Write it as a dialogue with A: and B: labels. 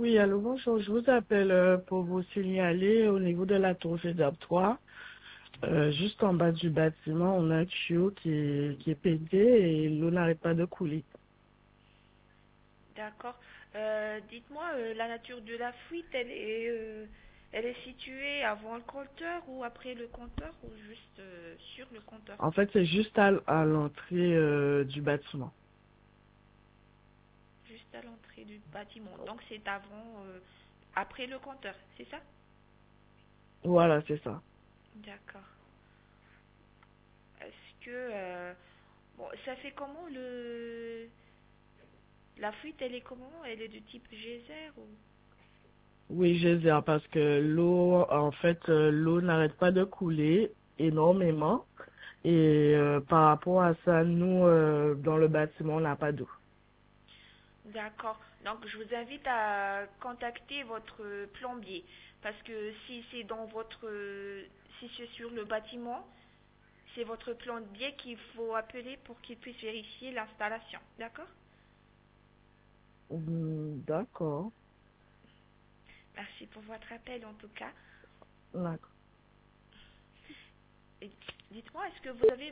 A: Oui, allô, bonjour. Je vous appelle pour vous signaler au niveau de la tour Gédap 3, juste en bas du bâtiment, on a un tuyau qui est pété et l'eau n'arrête pas de couler.
B: D'accord. Dites-moi, la nature de la fuite, elle est située avant le compteur ou après le compteur ou juste sur le compteur?
A: En fait, c'est juste à l'entrée du bâtiment.
B: Juste à l'entrée du bâtiment. Donc c'est avant, après le compteur, c'est ça?
A: Voilà, c'est ça.
B: D'accord. Est-ce que, bon, ça fait comment la fuite, elle est comment? Elle est de type geyser ou?
A: Oui, je veux dire, parce que l'eau, en fait, l'eau n'arrête pas de couler énormément. Et par rapport à ça, nous, dans le bâtiment, on n'a pas d'eau.
B: D'accord. Donc, je vous invite à contacter votre plombier parce que si c'est dans si c'est sur le bâtiment, c'est votre plombier qu'il faut appeler pour qu'il puisse vérifier l'installation. D'accord?
A: D'accord.
B: Merci pour votre appel en tout cas.
A: D'accord.
B: Et dites-moi, est-ce que vous avez